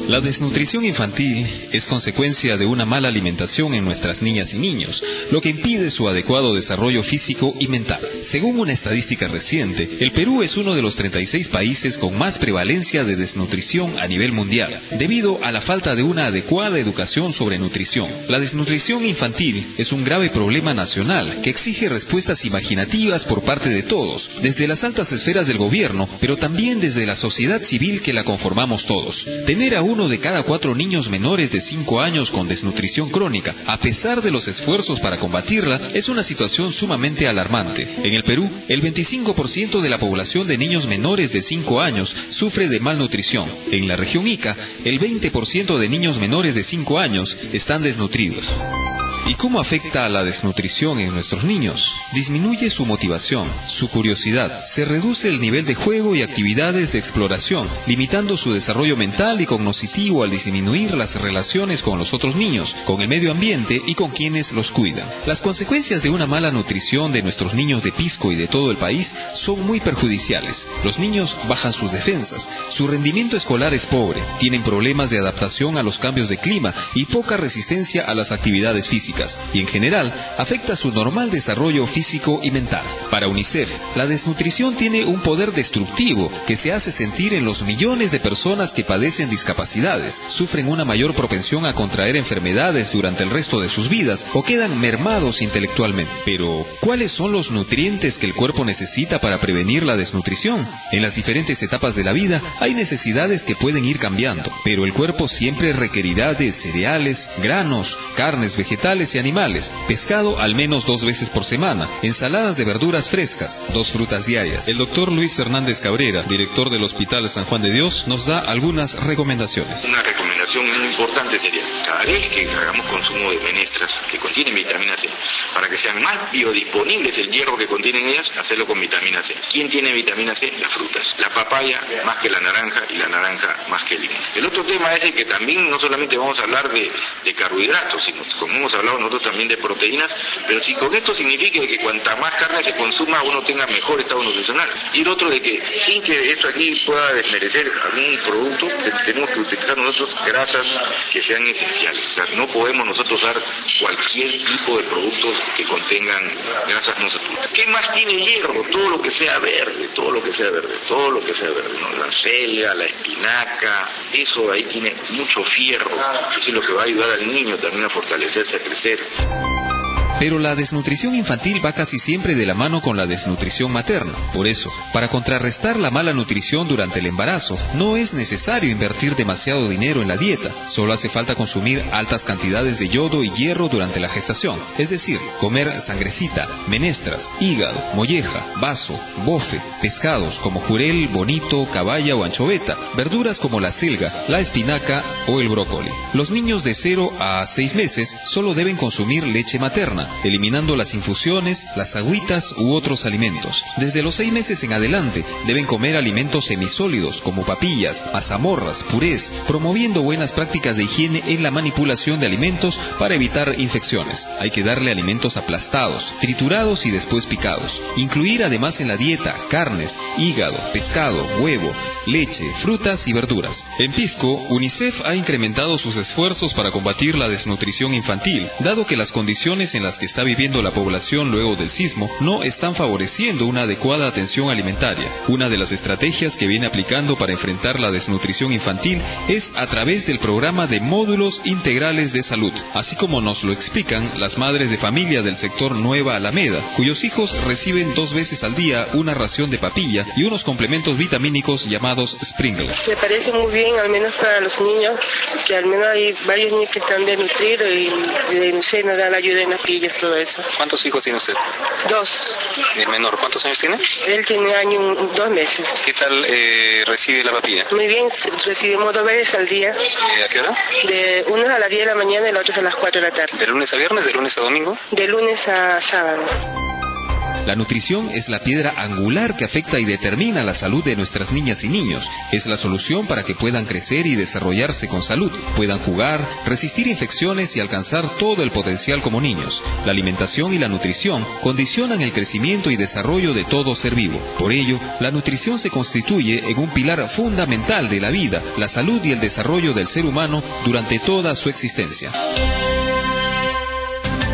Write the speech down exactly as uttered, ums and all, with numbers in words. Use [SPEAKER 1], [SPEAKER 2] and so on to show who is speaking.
[SPEAKER 1] La desnutrición infantil es consecuencia de una mala alimentación en nuestras niñas y niños, lo que impide su adecuado desarrollo físico y mental. Según una estadística reciente, el Perú es uno de los treinta y seis países con más prevalencia de desnutrición a nivel mundial, debido a la falta de una adecuada educación sobre nutrición. La desnutrición infantil es un grave problema nacional que exige respuestas imaginativas por parte de todos, desde las altas esferas del gobierno, pero también desde la sociedad civil que la conformamos todos. Tener a uno de cada cuatro niños menores de cinco años con desnutrición crónica, a pesar de los esfuerzos para combatirla, es una situación sumamente alarmante. En el Perú, el veinticinco por ciento de la población de niños menores de cinco años sufre de malnutrición. En la región Ica, el veinte por ciento de niños menores de cinco años están desnutridos. ¿Y cómo afecta a la desnutrición en nuestros niños? Disminuye su motivación, su curiosidad, se reduce el nivel de juego y actividades de exploración, limitando su desarrollo mental y cognitivo al disminuir las relaciones con los otros niños, con el medio ambiente y con quienes los cuidan. Las consecuencias de una mala nutrición de nuestros niños de Pisco y de todo el país son muy perjudiciales. Los niños bajan sus defensas, su rendimiento escolar es pobre, tienen problemas de adaptación a los cambios de clima y poca resistencia a las actividades físicas. Y en general afecta su normal desarrollo físico y mental. Para UNICEF, la desnutrición tiene un poder destructivo que se hace sentir en los millones de personas que padecen discapacidades, sufren una mayor propensión a contraer enfermedades durante el resto de sus vidas o quedan mermados intelectualmente. Pero, ¿cuáles son los nutrientes que el cuerpo necesita para prevenir la desnutrición? En las diferentes etapas de la vida hay necesidades que pueden ir cambiando, pero el cuerpo siempre requerirá de cereales, granos, carnes vegetales y animales, pescado al menos dos veces por semana, ensaladas de verduras frescas, dos frutas diarias. El doctor Luis Hernández Cabrera, director del Hospital San Juan de Dios, nos da algunas recomendaciones.
[SPEAKER 2] Una recomendación muy importante sería, cada vez que hagamos consumo de menestras que contienen vitamina C, para que sean más biodisponibles el hierro que contienen ellas, hacerlo con vitamina C. ¿Quién tiene vitamina C? Las frutas. La papaya más que la naranja y la naranja más que el limón. El otro tema es de que también no solamente vamos a hablar de, de carbohidratos, sino como hemos hablado nosotros también de proteínas, pero si con esto significa que cuanta más carne se consuma uno tenga mejor estado nutricional. Y el otro de que sin que esto aquí pueda desmerecer algún producto, tenemos que utilizar nosotros grasas que sean esenciales. O sea, no podemos nosotros dar cualquier tipo de productos que contengan grasas no saturadas. ¿Qué más tiene hierro? Todo lo que sea verde, todo lo que sea verde, todo lo que sea verde, ¿no? La selga, la espinaca, eso ahí tiene mucho fierro, eso es lo que va a ayudar al niño también a fortalecerse, a crecer.
[SPEAKER 1] Pero la desnutrición infantil va casi siempre de la mano con la desnutrición materna. Por eso, para contrarrestar la mala nutrición durante el embarazo, no es necesario invertir demasiado dinero en la dieta. Solo hace falta consumir altas cantidades de yodo y hierro durante la gestación. Es decir, comer sangrecita, menestras, hígado, molleja, bazo, bofe, pescados como jurel, bonito, caballa o anchoveta, verduras como la selga, la espinaca o el brócoli. Los niños de cero a seis meses solo deben consumir leche materna, eliminando las infusiones, las agüitas u otros alimentos. Desde los seis meses en adelante deben comer alimentos semisólidos como papillas, mazamorras, purés, promoviendo buenas prácticas de higiene en la manipulación de alimentos para evitar infecciones. Hay que darle alimentos aplastados, triturados y después picados. Incluir además en la dieta carnes, hígado, pescado, huevo, leche, frutas y verduras. En Pisco, UNICEF ha incrementado sus esfuerzos para combatir la desnutrición infantil, dado que las condiciones en las que está viviendo la población luego del sismo no están favoreciendo una adecuada atención alimentaria. Una de las estrategias que viene aplicando para enfrentar la desnutrición infantil es a través del programa de módulos integrales de salud, así como nos lo explican las madres de familia del sector Nueva Alameda, cuyos hijos reciben dos veces al día una ración de papilla y unos complementos vitamínicos llamados Sprinkles.
[SPEAKER 3] Me parece muy bien, al menos para los niños, que al menos hay varios niños que están desnutridos y de no sé, nos dan ayuda en las pillas, todo eso.
[SPEAKER 4] ¿Cuántos hijos tiene usted?
[SPEAKER 3] Dos.
[SPEAKER 4] ¿El menor cuántos años tiene?
[SPEAKER 3] Él tiene año, dos meses.
[SPEAKER 4] ¿Qué tal eh, recibe la papilla?
[SPEAKER 3] Muy bien, recibimos dos veces al día.
[SPEAKER 4] ¿Eh, ¿A qué hora?
[SPEAKER 3] De unos a las diez de la mañana y los otros a las cuatro de la tarde.
[SPEAKER 4] ¿De lunes a viernes, de lunes a domingo?
[SPEAKER 3] De lunes a sábado.
[SPEAKER 1] La nutrición es la piedra angular que afecta y determina la salud de nuestras niñas y niños. Es la solución para que puedan crecer y desarrollarse con salud, puedan jugar, resistir infecciones y alcanzar todo el potencial como niños. La alimentación y la nutrición condicionan el crecimiento y desarrollo de todo ser vivo. Por ello, la nutrición se constituye en un pilar fundamental de la vida, la salud y el desarrollo del ser humano durante toda su existencia.